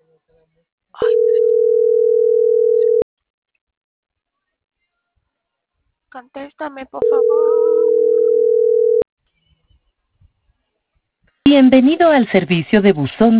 Contéstame, por favor. Bienvenido al servicio de buzón